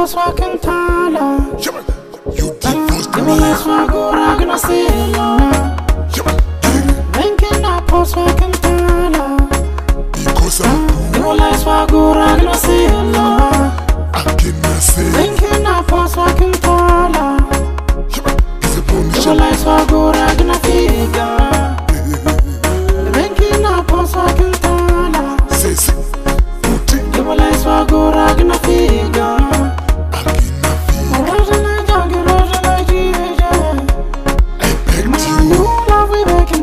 fucking tala. You divorced Give me. me less go gonna see Thinking I post fucking tala. Because I'm poor, Give me less go gonna see I cannot say. Thinking I post fucking tala. It's a Give bonus. me less go gonna figure. Thinking I post fucking tala. Say, put it. Give me less go gonna figure. I cannot feel. I begged you. No love.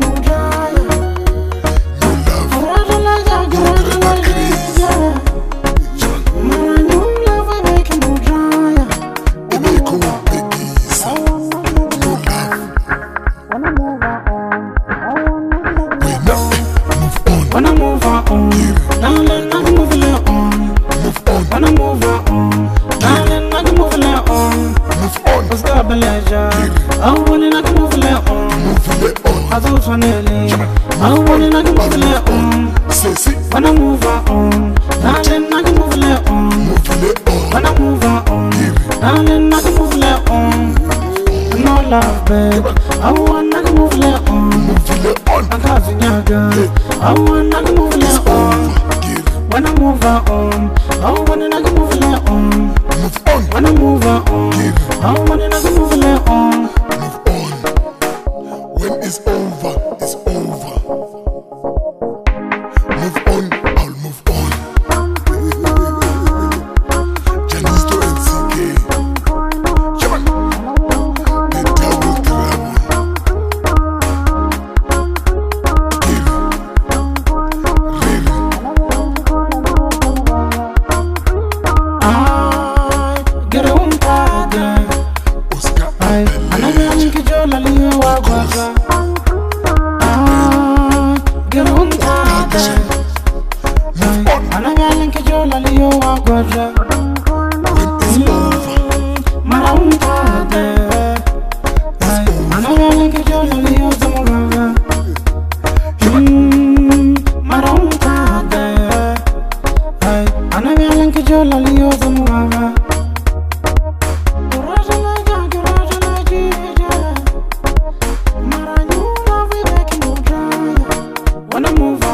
When I move on, now then I can move it on. When I move on, now then I can move it on. What's got the leisure? I want it, I can move it on. I thought finally, I want it, I can move it on. When I move on, now then I can move it on. When I move on, now then I can move it on. No love, babe. I want I can move it on. I got the I want I can move it on. When I move on, I want I can move it on. When I move on, I want I can move it on. When it's over, it's over. Move on, I'll move on. Janisto and CK. Come on. The double trouble. Get a one tag. Oscar, And I can't get your lily or water. Get a one tag. And I can't get your lily or water. when it's over, Maroon tag. And I can't get your lily or water. Maroon tag. And I can't get your lily or water. When I move